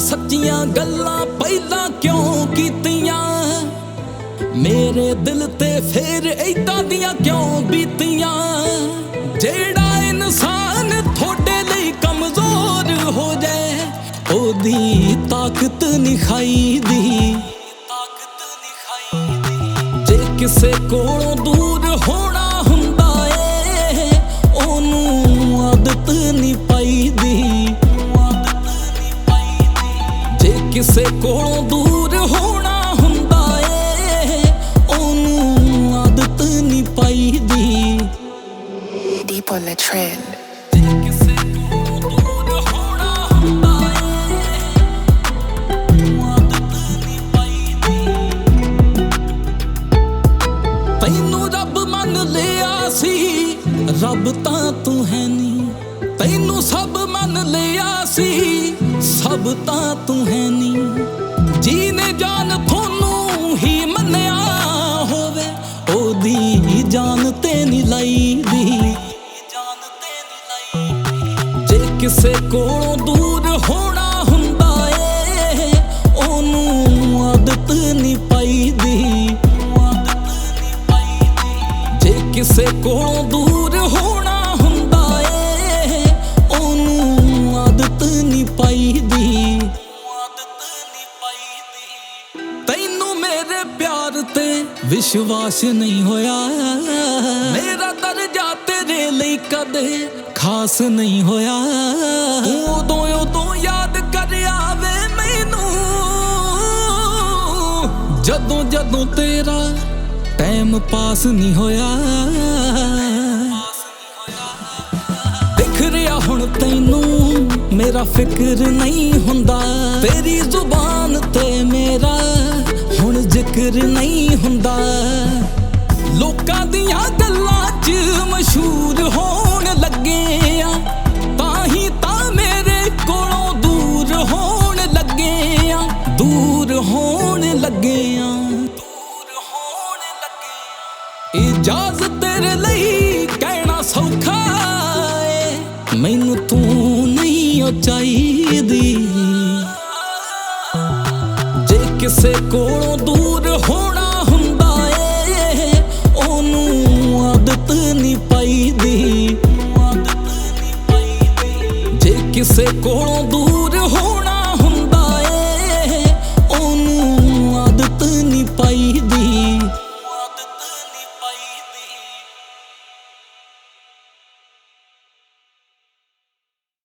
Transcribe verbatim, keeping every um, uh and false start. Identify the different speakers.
Speaker 1: सच्चियां गल्लां पहला क्यों कीतियां मेरे दिल ते फिर इदां दियां क्यों बीतियां जेड़ा इंसान थोड़े लई कमजोर हो जाए ओदी ताकत नहीं खाईदी जे किसे कोलों दूर होना हुंदा ए ओनू आदत नहीं पाईदी जे किसे कोलों दूर होना हुंदा ए ओनू आदत नहीं पाईदी
Speaker 2: Deep on the trend. रब तां तू है नी तैनू सब मन लिया सी सब तां तू है नी जीने जान थोनू ही मन्या होवे ओदी जान ते नी लाईदी जे किसे कोलों दूर होना हुंदा ए ओनू आदत नी पाईदी जे किसे कोलों दूर होना हुंदा ए ओनू आदत नी पाईदी तैनू मेरे प्यार ते विश्वास नहीं होया मेरा दर्जा तेरे लई कदे खास नहीं होया उदों उदों याद कर आवे मैनू जदों जदों तेरा टाइम पास नहीं होया दिख रिया हुण तैनू मेरा फिक्र नहीं हुंदा तेरी जुबान ते मेरा हुण जिक्र नहीं हुंदा लोकां दियां गल्लां च मशहूर होण लगे आ ताही तां मेरे कोलों दूर होण लगे आ दूर होण लगे आ इजाजत तेरे लई कहना सौखा है मैनू तू नहीं ओ चाहिदी जे किसे कोलों दूर होना हुंदा ए ओनू आदत नहीं पाईदी जे किसे कोलों दूर